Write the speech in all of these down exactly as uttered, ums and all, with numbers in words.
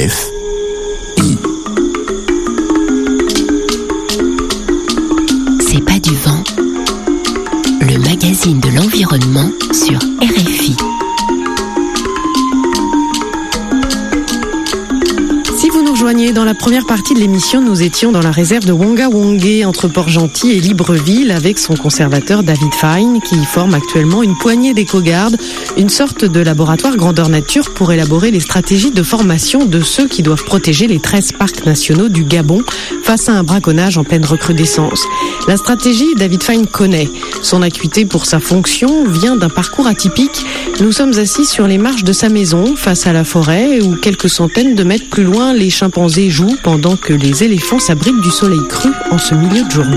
F I. C'est pas du vent, le magazine de l'environnement sur R F I. Si vous nous rejoignez dans la première partie de l'émission, nous étions dans la réserve de Wonga Wongé entre Port-Gentil et Libreville avec son conservateur David Fine qui forme actuellement une poignée d'éco-gardes, une sorte de laboratoire grandeur nature pour élaborer les stratégies de formation de ceux qui doivent protéger les treize parcs nationaux du Gabon face à un braconnage en pleine recrudescence. La stratégie, David Fine connaît. Son acuité pour sa fonction vient d'un parcours atypique. Nous sommes assis sur les marches de sa maison face à la forêt où quelques centaines de mètres plus loin, les chimpanzés jouent pendant que les éléphants s'abritent du soleil cru en ce milieu de journée.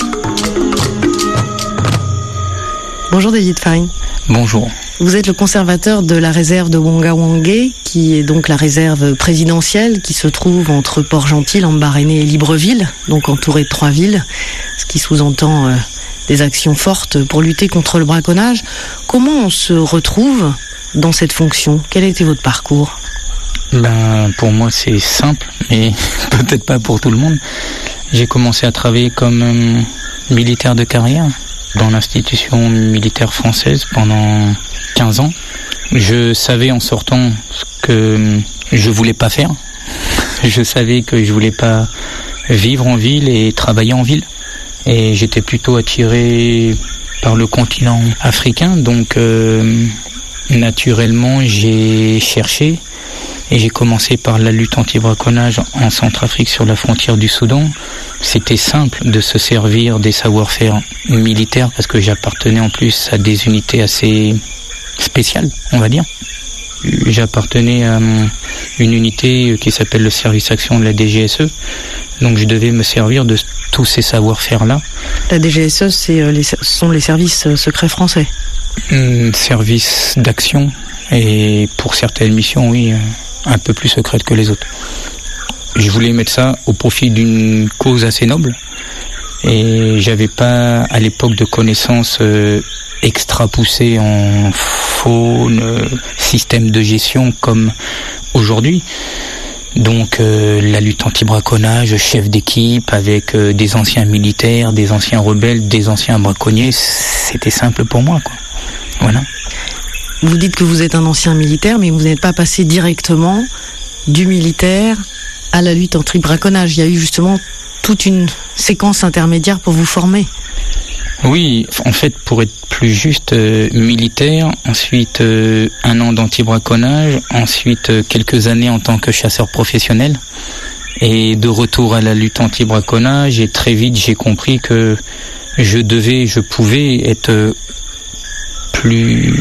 Bonjour David Fine. Bonjour. Vous êtes le conservateur de la réserve de Wonga Wongé, qui est donc la réserve présidentielle qui se trouve entre Port-Gentil, Lambaréné et Libreville, donc entourée de trois villes, ce qui sous-entend euh, des actions fortes pour lutter contre le braconnage. Comment on se retrouve dans cette fonction ? Quel a été votre parcours ? Ben, pour moi, c'est simple, mais peut-être pas pour tout le monde. J'ai commencé à travailler comme euh, militaire de carrière dans l'institution militaire française pendant quinze ans. Je savais en sortant ce que je voulais pas faire. Je savais que je voulais pas vivre en ville et travailler en ville. Et j'étais plutôt attiré par le continent africain, donc euh, naturellement, j'ai cherché. Et j'ai commencé par la lutte anti-braconnage en Centrafrique sur la frontière du Soudan. C'était simple de se servir des savoir-faire militaires parce que j'appartenais en plus à des unités assez spéciales, on va dire. J'appartenais à une unité qui s'appelle le service action de la D G S E. Donc je devais me servir de tous ces savoir-faire-là. La D G S E, c'est les, ce sont les services secrets français. Hum, service d'action et pour certaines missions, oui, un peu plus secrète que les autres. Je voulais mettre ça au profit d'une cause assez noble et j'avais pas à l'époque de connaissances euh, extra poussées en faune, euh, système de gestion comme aujourd'hui. Donc euh, la lutte anti-braconnage, chef d'équipe avec euh, des anciens militaires, des anciens rebelles, des anciens braconniers, c'était simple pour moi, quoi. Voilà. Vous dites que vous êtes un ancien militaire, mais vous n'êtes pas passé directement du militaire à la lutte anti-braconnage. Il y a eu justement toute une séquence intermédiaire pour vous former. Oui, en fait, pour être plus juste, euh, militaire, ensuite euh, un an d'anti-braconnage, ensuite euh, quelques années en tant que chasseur professionnel, et de retour à la lutte anti-braconnage, et très vite j'ai compris que je devais, je pouvais être euh, plus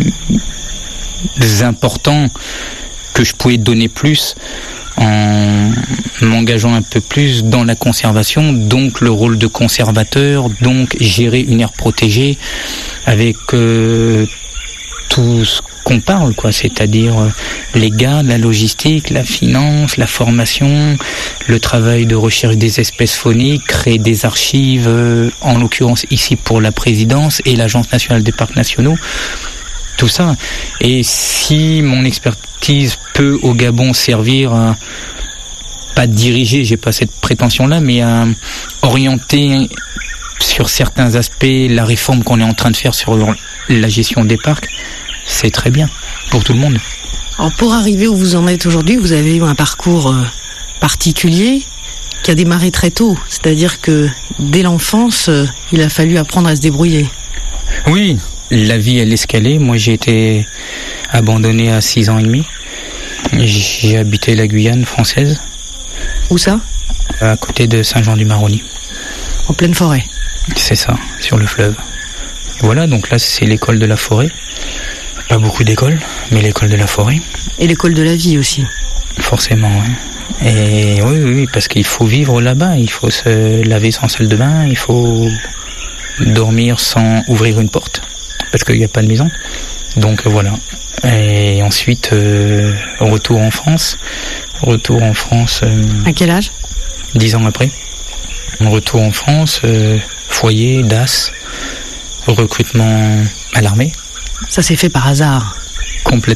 important, que je pouvais donner plus en m'engageant un peu plus dans la conservation, donc le rôle de conservateur, donc gérer une aire protégée avec euh, tout ce qu'on parle, quoi, c'est-à-dire euh, les gardes, la logistique, la finance, la formation, le travail de recherche des espèces fauniques, créer des archives, euh, en l'occurrence ici pour la présidence et l'Agence nationale des parcs nationaux, tout ça. Et si mon expertise peut au Gabon servir à pas diriger, j'ai pas cette prétention-là, mais à orienter sur certains aspects la réforme qu'on est en train de faire sur la gestion des parcs, c'est très bien pour tout le monde. Alors pour arriver où vous en êtes aujourd'hui, vous avez eu un parcours euh, particulier qui a démarré très tôt, c'est-à-dire que dès l'enfance, euh, il a fallu apprendre à se débrouiller. Oui, la vie elle escalait. Moi j'ai été abandonné à six ans et demi. J'ai habité la Guyane française. Où ça ? À côté de Saint-Jean-du-Maroni. En pleine forêt ? C'est ça, sur le fleuve. Voilà, donc là c'est l'école de la forêt. Pas beaucoup d'écoles, mais l'école de la forêt. Et l'école de la vie aussi. Forcément, oui. Et oui, oui, oui, parce qu'il faut vivre là-bas, il faut se laver sans salle de bain, il faut dormir sans ouvrir une porte, parce qu'il n'y a pas de maison. Donc voilà. Et ensuite, euh, retour en France. Retour en France. Euh, à quel âge ? Dix ans après. Retour en France, euh, foyer, D A S, recrutement à l'armée. Ça s'est fait par hasard ?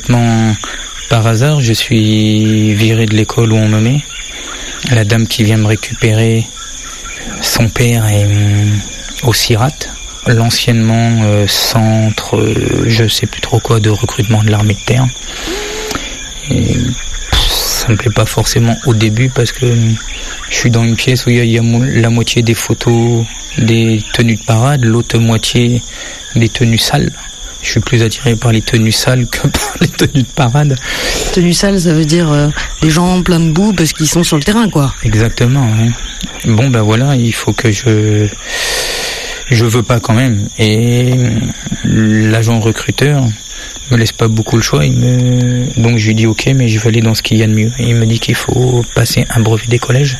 Complètement Par hasard, je suis viré de l'école où on me met. La dame qui vient me récupérer, son père est euh, au CIRAT, l'anciennement euh, centre, euh, je sais plus trop quoi, de recrutement de l'armée de terre. Et, pff, ça me plaît pas forcément au début parce que je suis dans une pièce où il y a, il y a mo- la moitié des photos des tenues de parade, l'autre moitié des tenues sales. Je suis plus attiré par les tenues sales que par les tenues de parade. Tenue sale, ça veut dire euh, les gens pleins de boue parce qu'ils sont sur le terrain, quoi. Exactement, oui. Bon, ben voilà, il faut que je... Je veux pas quand même. Et l'agent recruteur me laisse pas beaucoup le choix. Il me... Donc je lui dis ok, mais je vais aller dans ce qu'il y a de mieux. Et il me dit qu'il faut passer un brevet des collèges.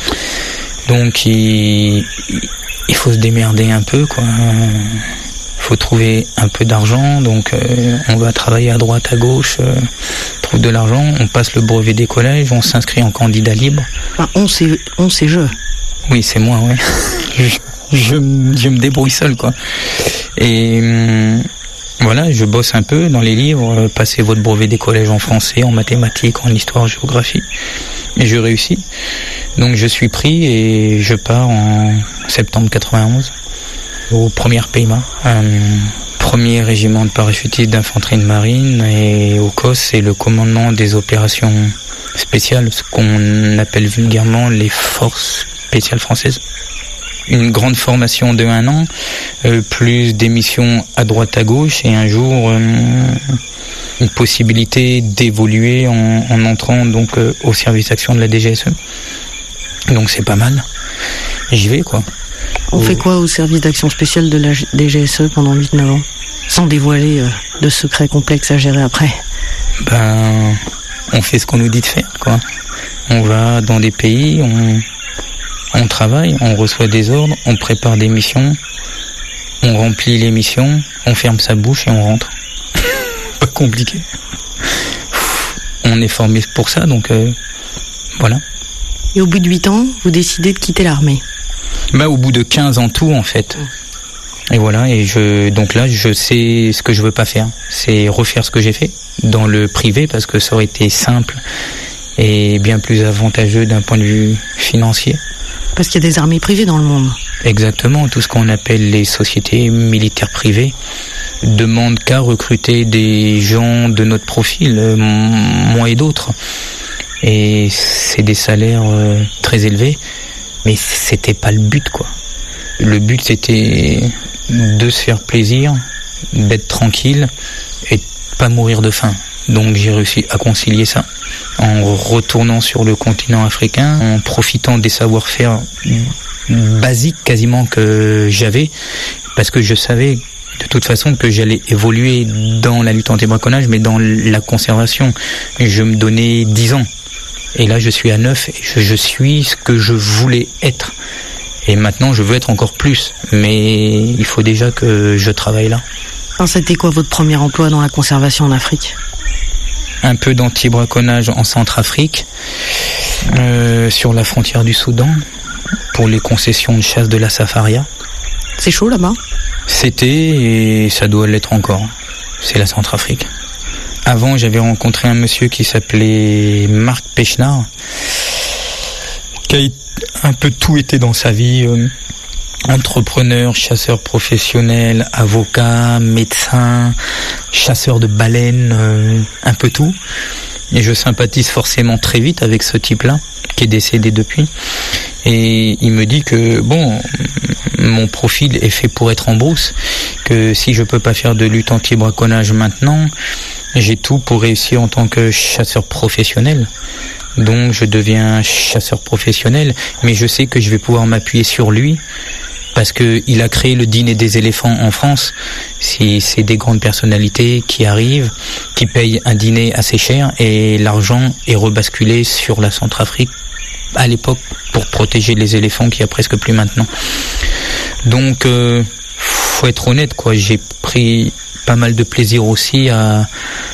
Donc il... il faut se démerder un peu, quoi. Faut trouver un peu d'argent, donc euh, on va travailler à droite, à gauche, euh, trouve de l'argent, on passe le brevet des collèges, on s'inscrit en candidat libre. Enfin, on c'est on c'est je. Oui, c'est moi, ouais. je, je, je me débrouille seul, quoi. Et hum, voilà, je bosse un peu dans les livres, euh, passez votre brevet des collèges en français, en mathématiques, en histoire, géographie. Et je réussis. Donc je suis pris et je pars en septembre quatre-vingt-onze. Au premier P I M A, euh, premier régiment de parachutistes d'infanterie de marine, et au C O S, c'est le commandement des opérations spéciales, ce qu'on appelle vulgairement les forces spéciales françaises. Une grande formation de un an, euh, plus des missions à droite à gauche, et un jour euh, une possibilité d'évoluer en, en entrant donc euh, au service action de la D G S E. Donc c'est pas mal. J'y vais, quoi. On fait quoi au service d'action spéciale de la D G S E pendant huit neuf ans, sans dévoiler euh, de secrets complexes à gérer après? Ben, on fait ce qu'on nous dit de faire, quoi. On va dans des pays, on, on travaille, on reçoit des ordres, on prépare des missions, on remplit les missions, on ferme sa bouche et on rentre. Pas compliqué. On est formé pour ça, donc euh, voilà. Et au bout de huit ans, vous décidez de quitter l'armée? Bah, au bout de quinze ans tout, en fait. Et voilà, et je, donc là, je sais ce que je veux pas faire. C'est refaire ce que j'ai fait dans le privé, parce que ça aurait été simple et bien plus avantageux d'un point de vue financier. Parce qu'il y a des armées privées dans le monde. Exactement, tout ce qu'on appelle les sociétés militaires privées demandent qu'à recruter des gens de notre profil, euh, moi et d'autres. Et c'est des salaires euh, très élevés. Mais c'était pas le but, quoi. Le but, c'était de se faire plaisir, d'être tranquille et de pas mourir de faim. Donc j'ai réussi à concilier ça en retournant sur le continent africain, en profitant des savoir-faire basiques quasiment que j'avais, parce que je savais de toute façon que j'allais évoluer dans la lutte anti-braconnage, mais dans la conservation. Je me donnais dix ans. Et là, je suis à neuf, et je, je suis ce que je voulais être. Et maintenant, je veux être encore plus. Mais il faut déjà que je travaille là. Alors, c'était quoi votre premier emploi dans la conservation en Afrique? Un peu d'anti-braconnage en Centrafrique, euh, sur la frontière du Soudan, pour les concessions de chasse de la Safaria. C'est chaud là-bas? C'était, et ça doit l'être encore. C'est la Centrafrique. Avant, j'avais rencontré un monsieur qui s'appelait Marc Pechnard, qui a un peu tout été dans sa vie, euh, entrepreneur, chasseur professionnel, avocat, médecin, chasseur de baleines, euh, un peu tout. Et je sympathise forcément très vite avec ce type-là, qui est décédé depuis. Et il me dit que, bon, mon profil est fait pour être en brousse, que si je peux pas faire de lutte anti-braconnage maintenant, j'ai tout pour réussir en tant que chasseur professionnel. Donc je deviens chasseur professionnel, mais je sais que je vais pouvoir m'appuyer sur lui, parce qu'il a créé le dîner des éléphants en France. Si c'est des grandes personnalités qui arrivent, qui payent un dîner assez cher, et l'argent est rebasculé sur la Centrafrique à l'époque pour protéger les éléphants qu'il y a presque plus maintenant. Donc euh, faut être honnête, quoi. J'ai pris pas mal de plaisir aussi à,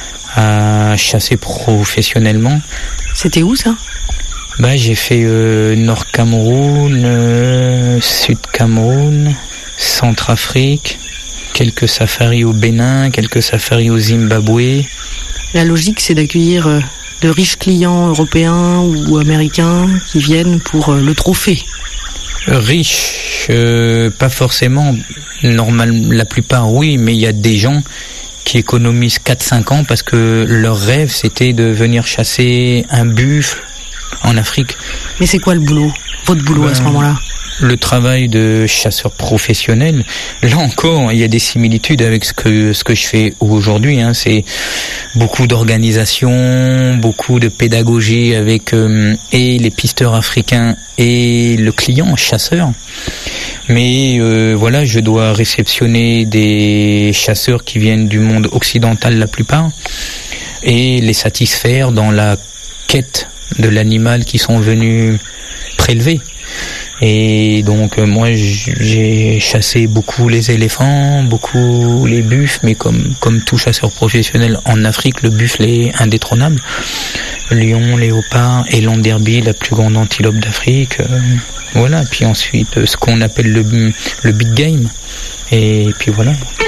à chasser professionnellement. C'était où ça? Bah, j'ai fait euh, Nord Cameroun, euh, Sud Cameroun, Centrafrique, quelques safaris au Bénin, quelques safaris au Zimbabwe, La logique, c'est d'accueillir euh, de riches clients européens ou américains qui viennent pour euh, le trophée. Riches, euh, pas forcément. Normal, la plupart, oui, mais il y a des gens qui économisent quatre à cinq ans parce que leur rêve, c'était de venir chasser un buffle en Afrique. Mais c'est quoi le boulot, votre boulot ben, à ce moment-là? Le travail de chasseur professionnel, là encore, il y a des similitudes avec ce que ce que je fais aujourd'hui. Hein. C'est beaucoup d'organisation, beaucoup de pédagogie avec euh, et les pisteurs africains et le client chasseur. Mais euh, voilà, je dois réceptionner des chasseurs qui viennent du monde occidental la plupart et les satisfaire dans la quête de l'animal qu'ils sont venus prélever. Et donc euh, moi j'ai chassé beaucoup les éléphants, beaucoup les buffles, mais comme comme tout chasseur professionnel en Afrique, le buffle est indétrônable. Lion, léopard, élan derby, la plus grande antilope d'Afrique. Euh, voilà, puis ensuite euh, ce qu'on appelle le le big game. Et puis voilà.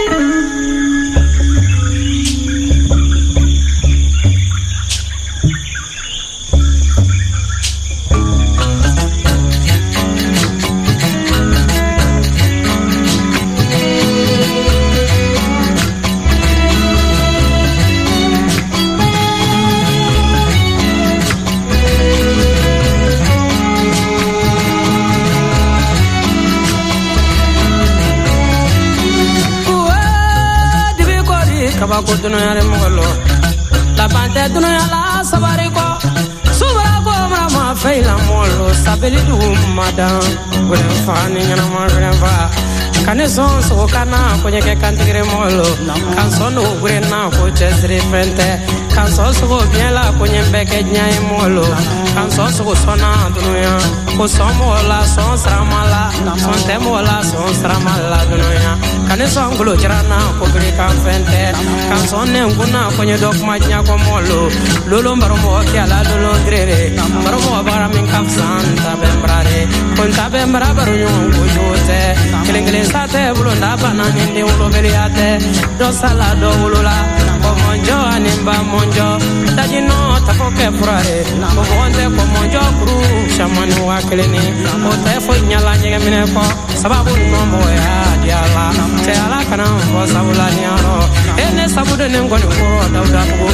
Ko dunuya re mogolo la bande dunuya la sabari ko subra ko mama feila molo sabeli du madam gure fani nyana ma gure fa kane son so kana ko nyeke kantigre molo kan son no gure na ko chesri fente kan son so bien la ko nyembe ke nyai molo kan son so sona dunuya ko somo la son sramala son temo la son sramala dunuya kane son gulo jirana ko gure kan fente kan son ne nguna ko nye dok ma nya ko molo lolo mbaro mo ke ala lolo grere mbaro mo bara min kap santa bembrare kon ta bembra baro nyo ko jote kelengele sate bulo nda bana ni ulo beliate do sala do ulula ko monjo animba monjo dajino tafoke furare ko wonte ko monjo kru shamani wa keleni o te fo nyala nyege mine ko sababu no mo ya diala te ala kana ko sabula nyaro ene sabude ne ngoni ko dawda ko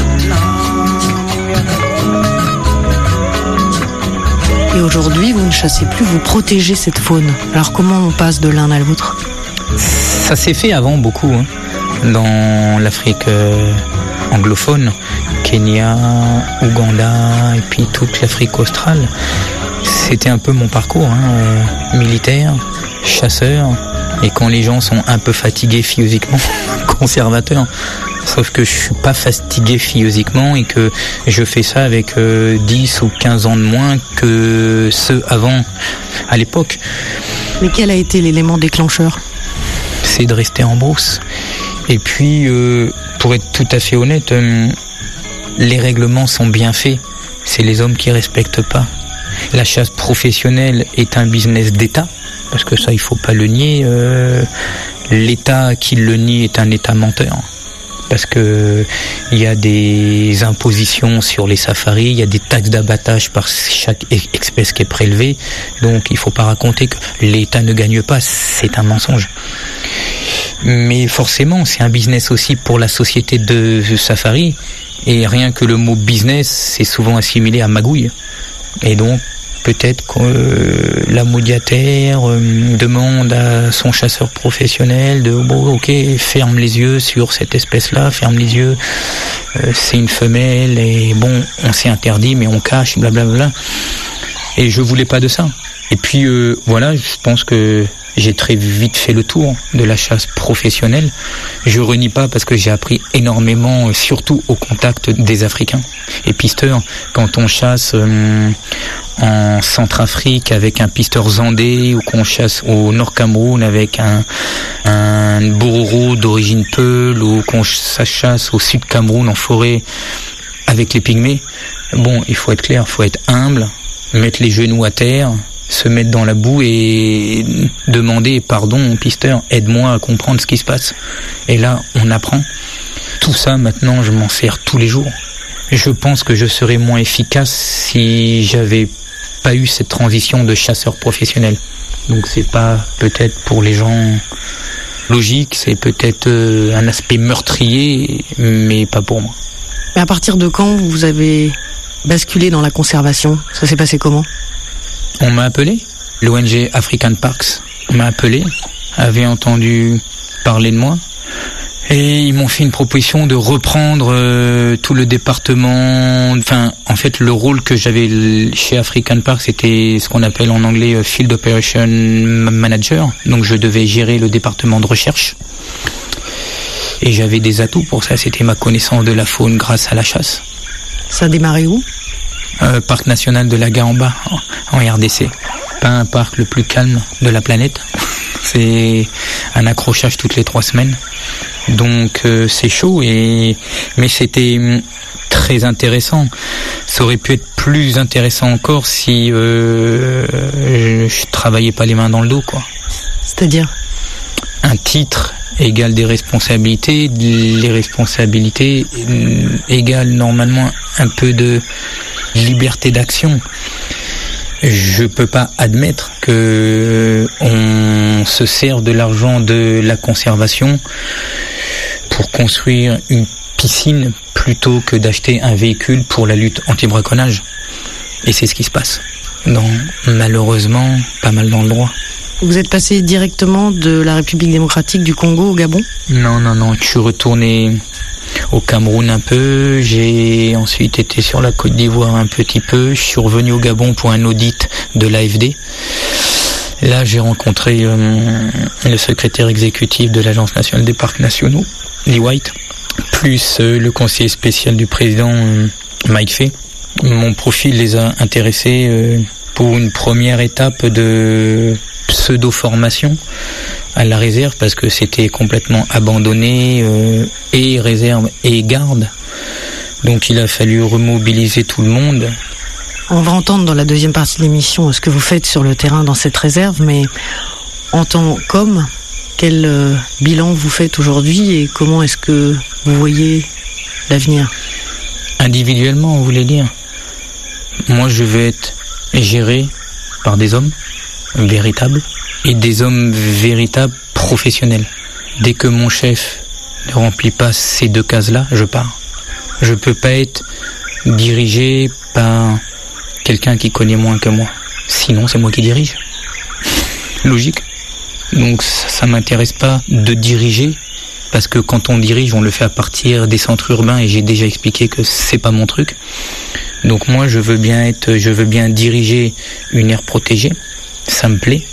Et aujourd'hui, vous ne chassez plus, vous protégez cette faune. Alors comment on passe de l'un à l'autre? Ça s'est fait avant beaucoup, hein, dans l'Afrique euh, anglophone, Kenya, Ouganda et puis toute l'Afrique australe. C'était un peu mon parcours, hein, euh, militaire, chasseur, et quand les gens sont un peu fatigués physiquement, conservateur. Sauf que je suis pas fatigué physiquement et que je fais ça avec euh, dix ou quinze ans de moins que ceux avant, à l'époque. Mais quel a été l'élément déclencheur? C'est de rester en brousse. Et puis, euh, pour être tout à fait honnête, euh, les règlements sont bien faits. C'est les hommes qui respectent pas. La chasse professionnelle est un business d'État, parce que ça, il faut pas le nier. Euh, L'État qui le nie est un État menteur. Parce que il y a des impositions sur les safaris, il y a des taxes d'abattage par chaque espèce qui est prélevée. Donc il faut pas raconter que l'État ne gagne pas, c'est un mensonge. Mais forcément, c'est un business aussi pour la société de safari. Et rien que le mot business, c'est souvent assimilé à magouille. Et donc peut-être que euh, la Maudiatère euh, demande à son chasseur professionnel de bon ok, ferme les yeux sur cette espèce-là, ferme les yeux, euh, c'est une femelle et bon, on s'est interdit mais on cache, blablabla. Et je voulais pas de ça. Et puis euh, voilà, je pense que j'ai très vite fait le tour de la chasse professionnelle. Je renie pas parce que j'ai appris énormément, surtout au contact des Africains et pisteurs. Quand on chasse euh, en Centrafrique avec un pisteur zandé ou qu'on chasse au Nord Cameroun avec un, un bororo d'origine Peul ou qu'on chasse au Sud Cameroun en forêt avec les pygmées, bon, il faut être clair, il faut être humble, mettre les genoux à terre, se mettre dans la boue et demander pardon, pisteur, aide-moi à comprendre ce qui se passe. Et là, on apprend. tout ça, maintenant, je m'en sers tous les jours. Je pense que je serais moins efficace si j'avais pas eu cette transition de chasseur professionnel. Donc c'est pas peut-être pour les gens logique, c'est peut-être euh, un aspect meurtrier, mais pas pour moi. Mais à partir de quand vous avez basculé dans la conservation ? Ça s'est passé comment ? On m'a appelé, l'O N G African Parks m'a appelé, avait entendu parler de moi, et ils m'ont fait une proposition de reprendre euh, tout le département. Enfin, en fait, le rôle que j'avais chez African Parks, c'était ce qu'on appelle en anglais euh, Field Operation Manager. Donc, je devais gérer le département de recherche. Et j'avais des atouts pour ça. C'était ma connaissance de la faune grâce à la chasse. Ça a démarré où ? euh, Parc national de la Garamba, en R D C. Pas un parc le plus calme de la planète. C'est un accrochage toutes les trois semaines. Donc euh, c'est chaud, et mais c'était très intéressant. Ça aurait pu être plus intéressant encore si euh, je, je travaillais pas les mains dans le dos, quoi. C'est-à-dire ? Un titre égale des responsabilités, les responsabilités égale normalement un peu de liberté d'action. Je peux pas admettre que on se sert de l'argent de la conservation pour construire une piscine plutôt que d'acheter un véhicule pour la lutte anti-braconnage. Et c'est ce qui se passe dans, malheureusement, pas mal d'endroits. Vous êtes passé directement de la République démocratique du Congo au Gabon ? Non, non, non, je suis retourné au Cameroun un peu, j'ai ensuite été sur la Côte d'Ivoire un petit peu, je suis revenu au Gabon pour un audit de l'A F D. Là, j'ai rencontré euh, le secrétaire exécutif de l'Agence nationale des parcs nationaux, Lee White, plus euh, le conseiller spécial du président euh, Mike Fay. Mon profil les a intéressés euh, pour une première étape de pseudo-formation à la réserve, parce que c'était complètement abandonné, euh, et réserve et garde. Donc il a fallu remobiliser tout le monde. On va entendre dans la deuxième partie de l'émission ce que vous faites sur le terrain dans cette réserve, mais en tant qu'homme, quel euh, bilan vous faites aujourd'hui et comment est-ce que vous voyez l'avenir ? Individuellement, vous voulez dire ? Moi, je vais être géré par des hommes véritables et des hommes véritables professionnels. Dès que mon chef ne remplit pas ces deux cases-là, je pars. Je peux pas être dirigé par quelqu'un qui connaît moins que moi. Sinon, c'est moi qui dirige. Logique. Donc ça, ça m'intéresse pas de diriger, parce que quand on dirige, on le fait à partir des centres urbains, et j'ai déjà expliqué que c'est pas mon truc. Donc moi, je veux bien être, je veux bien diriger une aire protégée. Ça me plaît.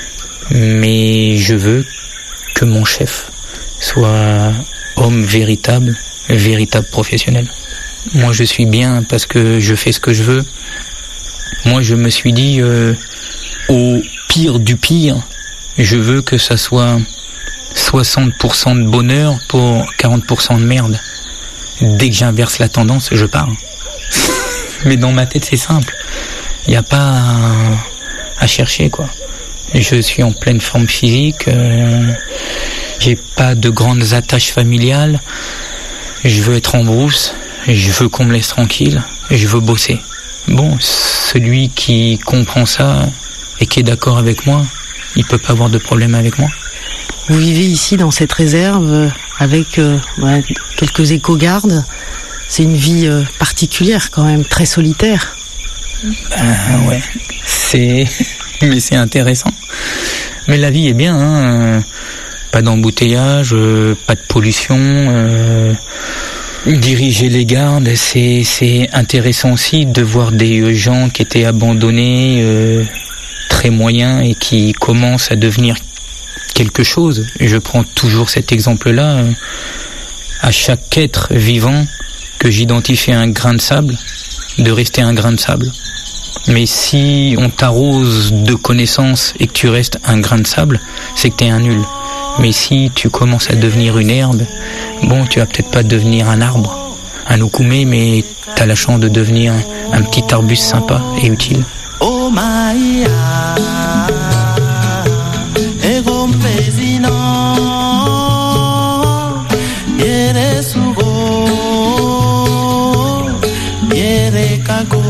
Mais je veux que mon chef soit homme véritable, véritable professionnel. Moi, je suis bien parce que je fais ce que je veux. Moi, je me suis dit, euh, au pire du pire, je veux que ça soit soixante pour cent de bonheur pour quarante pour cent de merde. Dès que j'inverse la tendance, je pars. Mais dans ma tête, c'est simple. Il n'y a pas à, à chercher, quoi. Je suis en pleine forme physique, euh, j'ai pas de grandes attaches familiales, je veux être en brousse, je veux qu'on me laisse tranquille, je veux bosser. Bon, celui qui comprend ça et qui est d'accord avec moi, il peut pas avoir de problème avec moi. Vous vivez ici dans cette réserve avec euh, ouais, quelques éco-gardes. C'est une vie euh, particulière quand même, très solitaire. Ben ouais, c'est... mais c'est intéressant. Mais la vie est bien, hein. Pas d'embouteillage, euh, pas de pollution, euh, diriger les gardes, c'est, c'est intéressant aussi de voir des gens qui étaient abandonnés, euh, très moyens, et qui commencent à devenir quelque chose. Et je prends toujours cet exemple-là. Euh, à chaque être vivant que j'identifie un grain de sable, de rester un grain de sable. Mais si on t'arrose de connaissances et que tu restes un grain de sable, c'est que t'es un nul. Mais si tu commences à devenir une herbe, bon, tu vas peut-être pas devenir un arbre, un okoumé, mais t'as la chance de devenir un, un petit arbuste sympa et utile. Oh my God,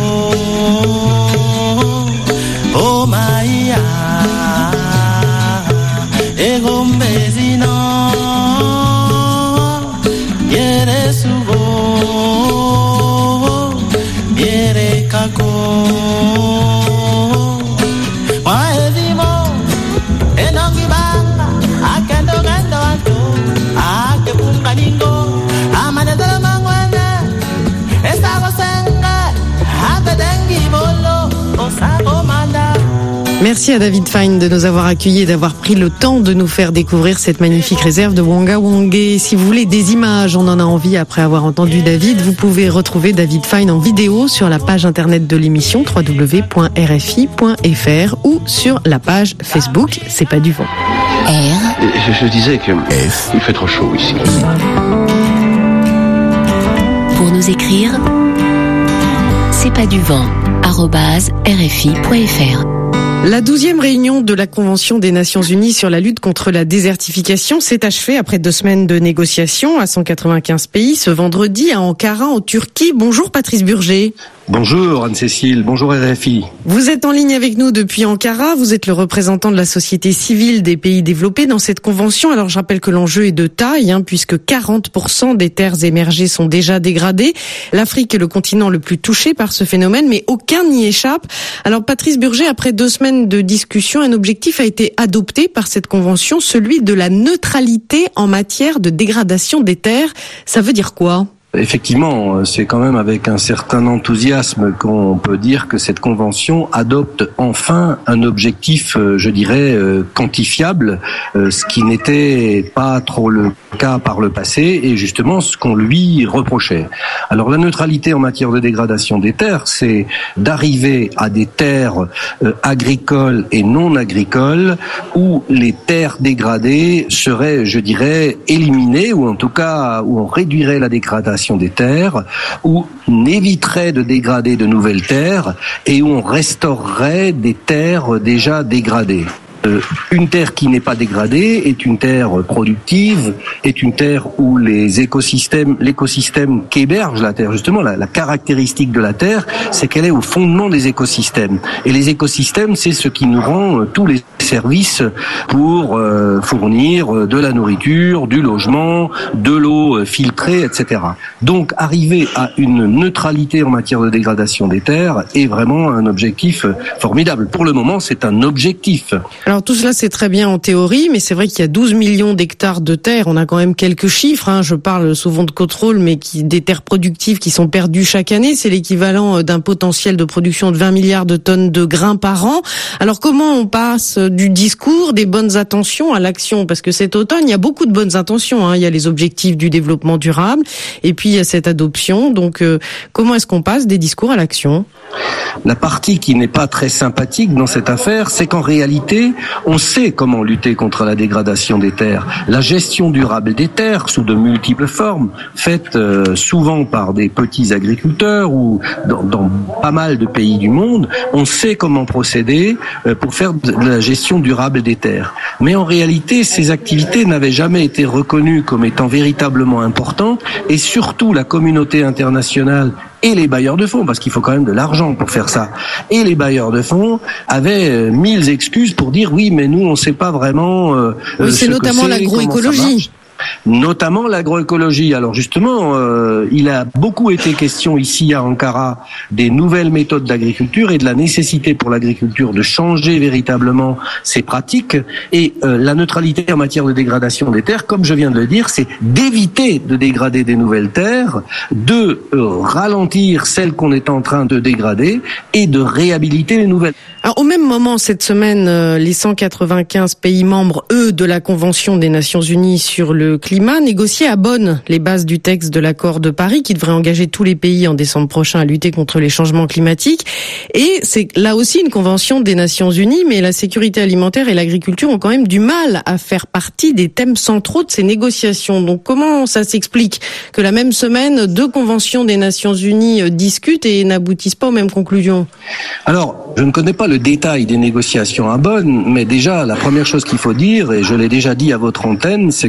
oh Maia, ego mbezino, yere sugo, yere kako, waezimo, enongibanga, akendo gando alto, ake punganingo, amanedele mangwene, esta gosenga, abedengi bolo, osago manda. Merci à David Fine de nous avoir accueillis et d'avoir pris le temps de nous faire découvrir cette magnifique réserve de Wonga Wongue. Si vous voulez des images, on en a envie après avoir entendu David, vous pouvez retrouver David Fine en vidéo sur la page internet de l'émission w w w point r f i point f r ou sur la page Facebook C'est pas du vent. R. Je, je disais que F. Il fait trop chaud ici. Pour nous écrire, c'est pas du vent arobase r f i point f r. La douzième réunion de la Convention des Nations Unies sur la lutte contre la désertification s'est achevée après deux semaines de négociations à cent quatre-vingt-quinze pays ce vendredi à Ankara en Turquie. Bonjour Patrice Burger. Bonjour Anne-Cécile, bonjour R F I. Vous êtes en ligne avec nous depuis Ankara, vous êtes le représentant de la société civile des pays développés dans cette convention. Alors je rappelle que l'enjeu est de taille, hein, puisque quarante pour cent des terres émergées sont déjà dégradées. L'Afrique est le continent le plus touché par ce phénomène, mais aucun n'y échappe. Alors Patrice Burger, après deux semaines de discussion, un objectif a été adopté par cette convention, celui de la neutralité en matière de dégradation des terres. Ça veut dire quoi ? Effectivement, c'est quand même avec un certain enthousiasme qu'on peut dire que cette convention adopte enfin un objectif, je dirais, quantifiable, ce qui n'était pas trop le cas par le passé et justement ce qu'on lui reprochait. Alors la neutralité en matière de dégradation des terres, c'est d'arriver à des terres agricoles et non agricoles où les terres dégradées seraient, je dirais, éliminées ou en tout cas où on réduirait la dégradation des terres, où on éviterait de dégrader de nouvelles terres et où on restaurerait des terres déjà dégradées. Euh, une terre qui n'est pas dégradée est une terre productive, est une terre où les écosystèmes, l'écosystème qu'héberge la terre, justement, la, la caractéristique de la terre, c'est qu'elle est au fondement des écosystèmes. Et les écosystèmes, c'est ce qui nous rend euh, tous les services pour euh, fournir de la nourriture, du logement, de l'eau filtrée, et cetera. Donc, arriver à une neutralité en matière de dégradation des terres est vraiment un objectif formidable. Pour le moment, c'est un objectif. Alors tout cela c'est très bien en théorie, mais c'est vrai qu'il y a douze millions d'hectares de terres. On a quand même quelques chiffres, hein. Je parle souvent de contrôle, mais qui, des terres productives qui sont perdues chaque année. C'est l'équivalent d'un potentiel de production de vingt milliards de tonnes de grains par an. Alors comment on passe du discours, des bonnes intentions à l'action? Parce que cet automne, il y a beaucoup de bonnes intentions, hein. Il y a les objectifs du développement durable, et puis il y a cette adoption. Donc euh, comment est-ce qu'on passe des discours à l'action? La partie qui n'est pas très sympathique dans cette affaire, c'est qu'en réalité, on sait comment lutter contre la dégradation des terres. La gestion durable des terres, sous de multiples formes, faite euh, souvent par des petits agriculteurs ou dans, dans pas mal de pays du monde, on sait comment procéder euh, pour faire de la gestion durable des terres. Mais en réalité, ces activités n'avaient jamais été reconnues comme étant véritablement importantes et surtout la communauté internationale et les bailleurs de fonds, parce qu'il faut quand même de l'argent pour faire ça. Et les bailleurs de fonds avaient euh, mille excuses pour dire oui, mais nous on ne sait pas vraiment. Euh, oui, c'est notamment l'agroécologie. Notamment l'agroécologie. Alors justement, euh, il a beaucoup été question ici à Ankara des nouvelles méthodes d'agriculture et de la nécessité pour l'agriculture de changer véritablement ses pratiques. Et euh, la neutralité en matière de dégradation des terres, comme je viens de le dire, c'est d'éviter de dégrader des nouvelles terres, de euh, ralentir celles qu'on est en train de dégrader et de réhabiliter les nouvelles. Alors, au même moment, cette semaine, euh, les cent quatre-vingt-quinze pays membres, eux, de la Convention des Nations Unies sur le climat, négociaient à Bonn les bases du texte de l'accord de Paris qui devrait engager tous les pays en décembre prochain à lutter contre les changements climatiques. Et c'est là aussi une convention des Nations Unies, mais la sécurité alimentaire et l'agriculture ont quand même du mal à faire partie des thèmes centraux de ces négociations. Donc comment ça s'explique que la même semaine, deux conventions des Nations Unies discutent et n'aboutissent pas aux mêmes conclusions? Alors, je ne connais pas le détail des négociations à Bonn, mais déjà, la première chose qu'il faut dire, et je l'ai déjà dit à votre antenne, c'est que c'est un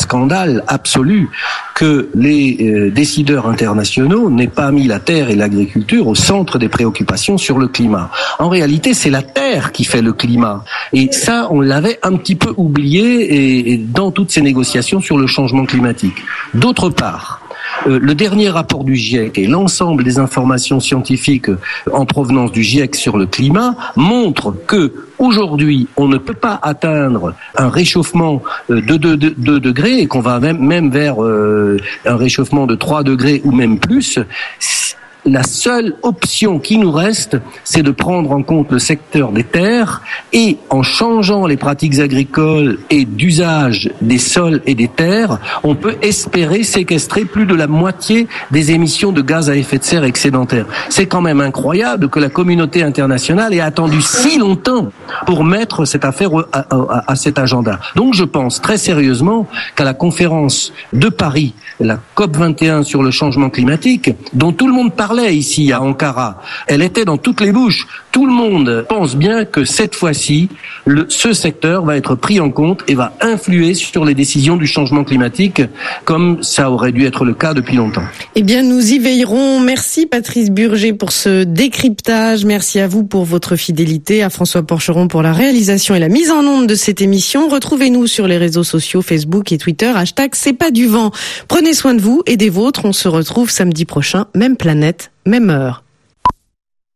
scandale absolu que les euh, décideurs internationaux n'aient pas mis la terre et l'agriculture au centre des préoccupations sur le climat. En réalité, c'est la terre qui fait le climat. Et ça, on l'avait un petit peu oublié et, et dans toutes ces négociations sur le changement climatique. D'autre part, Euh, le dernier rapport du GIEC et l'ensemble des informations scientifiques en provenance du GIEC sur le climat montrent que aujourd'hui, on ne peut pas atteindre un réchauffement de deux degrés et qu'on va même, même vers euh, un réchauffement de trois degrés ou même plus. La seule option qui nous reste, c'est de prendre en compte le secteur des terres et en changeant les pratiques agricoles et d'usage des sols et des terres, on peut espérer séquestrer plus de la moitié des émissions de gaz à effet de serre excédentaires. C'est quand même incroyable que la communauté internationale ait attendu si longtemps pour mettre cette affaire à, à, à cet agenda. Donc je pense très sérieusement qu'à la conférence de Paris, la COP vingt et un sur le changement climatique, dont tout le monde parle ici à Ankara, elle était dans toutes les bouches. Tout le monde pense bien que cette fois-ci, le, ce secteur va être pris en compte et va influer sur les décisions du changement climatique, comme ça aurait dû être le cas depuis longtemps. Eh bien, nous y veillerons. Merci Patrice Burger pour ce décryptage. Merci à vous pour votre fidélité, à François Porcheron pour la réalisation et la mise en onde de cette émission. Retrouvez-nous sur les réseaux sociaux, Facebook et Twitter, hashtag C'est pas du vent. Prenez soin de vous et des vôtres. On se retrouve samedi prochain, même planète, même heure.